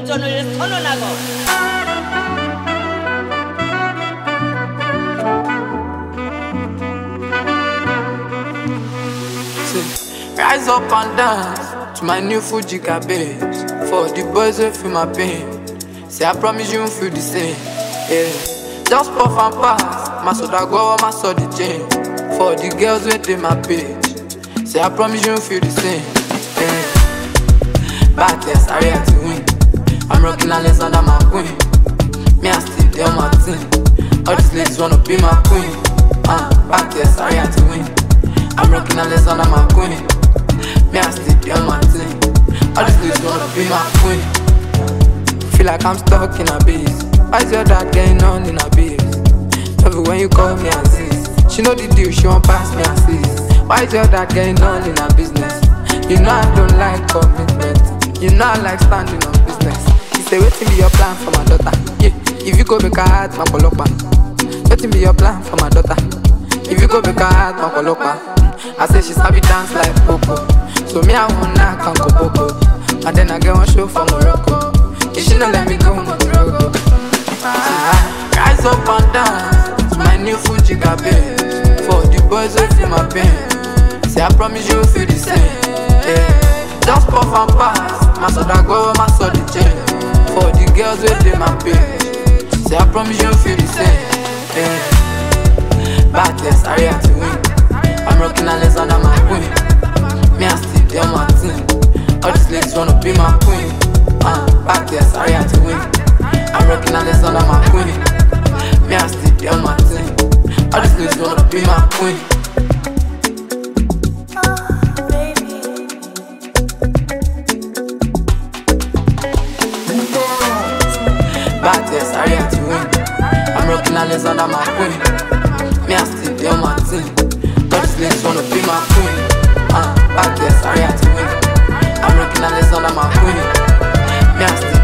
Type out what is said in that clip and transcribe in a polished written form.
도전을 선언하고 rise up and dance to my new Fuji cabbage. For the boys who feel my pain, say I promise you won't feel the same. Yeah, just puff and pass, my soda go, my soda chain. For the girls who take my page, say I promise you won't feel the same. Yeah, back yes, I react to win. I'm rocking Alexander my queen. Me I still there my team. All these ladies wanna be my queen. Back yes, I react to win. I'm rocking Alexander my queen. Me I still there my team. All these ladies wanna be my queen. Feel like I'm stuck in a biz. Why is your dad getting on in a biz? Love it when you call me Aziz. She know the deal, she won't pass me Aziz. Why is your dad getting on in a business? You know I don't like commitment. You know I like standing on business. He say waiting be your plan for my daughter. Yeah, if you go make her heart, my polopa. Waiting be your plan for my daughter. If you go make her heart, my polopa. I say she sabi dance like Popo. So me I want knock and go Popo. And then I get one show for Morocco. You should not let me go Morocco. Rise up and dance to my new Fuji cabbage. For the boys who feel my pain, say I promise you will feel the same. Yeah, just puff and pass, my soda go, my soda chain. For the girls who take my page, say I promise you will feel the same. Yeah, back yes, I react to win. I'm rocking Alexander my queen. Me I still there my team. All these ladies wanna be my queen. Back yes, I react to win. I'm rocking Alexander my queen. Me I still there my team. All these ladies wanna be my queen. Back yes, I react to win. I'm rocking Alexander my queen. Me I still there my team. All these ladies wanna be my queen. Back yes, I react to win. I'm rocking Alexander my queen. Me I still